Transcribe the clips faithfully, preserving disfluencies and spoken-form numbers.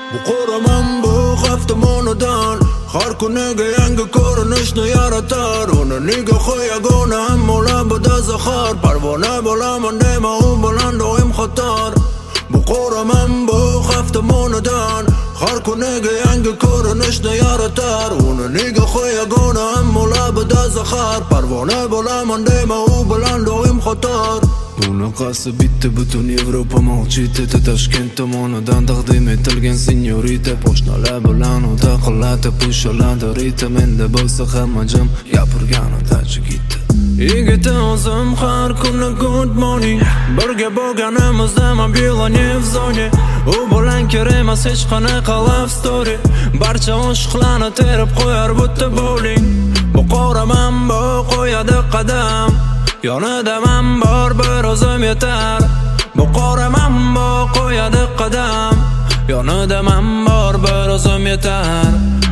Bu qo'raman bu haftamonidan har kuniga yangi ko'rinishni yaratar. Uni nigohi yagona ammo labida zahar. Parvona bo'laman dema u bilan doim xatar. Bu qo'raman bu haftamonidan har kuniga yangi ko'rinishni yaratar. Uni nigohi yagona ammo labida zahar. Parvona bo'laman dema u bilan doim xatar. Bunaqasi bitta butun Yevropa mavjudiyati Toshkent tomonidan taqdim etilgan senyorita. Po'shnalar bilan u taqillatib pushaladi rita. Menda bo'lsa hamma jim gapirganida chigitdi. Yigiti o'zim har kuni good morning. Birga bo'lganimizda mobilni vzoni. U bilan kerakmas hech qanaqa love story. Barcha oshiqlarni terib qo'yar bitta bowling. Bu qo'raman bu qo'yadi qadam. Yonida men bor bir o'zim yetar. Bu qo'raman bu qo'yadi qadam. Yonida men bor bir o'zim yetar.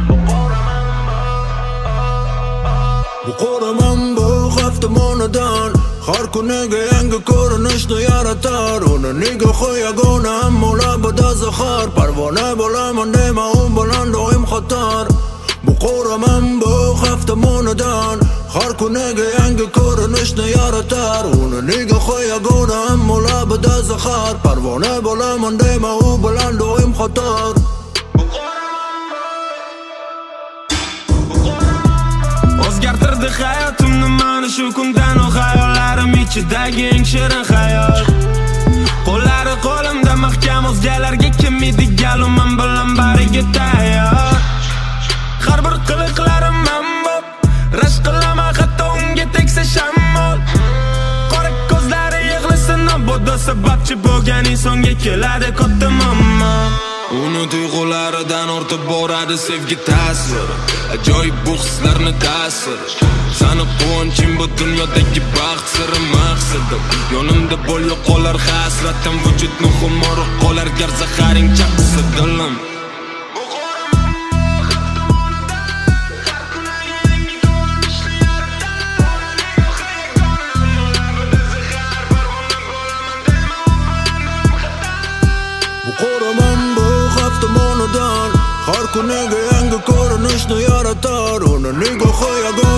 Bu qo'raman bu haftamonidan har kuniga yangi ko'rinishni yaratar. Uni nigohi yagona ammo labida zahar. Parvona bo'laman dema u bilan doim xatar. Bu qo'raman bu haftamonidan har kuniga yangi ko'rinishni yaratar. Uni nigohi yagona ammo labida zahar. Parvona bo'laman dema u bilan doim xatar. O'zgartirdi hayotimni mana shu kundan u xayollarim ichidagi eng shirin xayol. Qo'llari qo'limda mahkam, o'zgalarga kim edi galu men bilan bariga tayyor. Har bir qiliqlarim men bo'p rash qilaman hatto unga tegsa shamol. Qora ko'zlari yig'lasin bodo sababchi bo'lganing songa keladi katta mamma. Uni tuyg'ularidan ortib boradi sevgi ta'sir. Ajoyib bu hislarni ta'sir. Sani quvonchim bu dunyodagi baxt siri maqsadim. Yonimda bo'l yo'qolar hasratim, vujudni xumor qolar gar zaharing chaqsa dilim. Qo'raman bu haftamonidan har kuniga yangi ko'rinishni yaratar. Uni nigohi yagona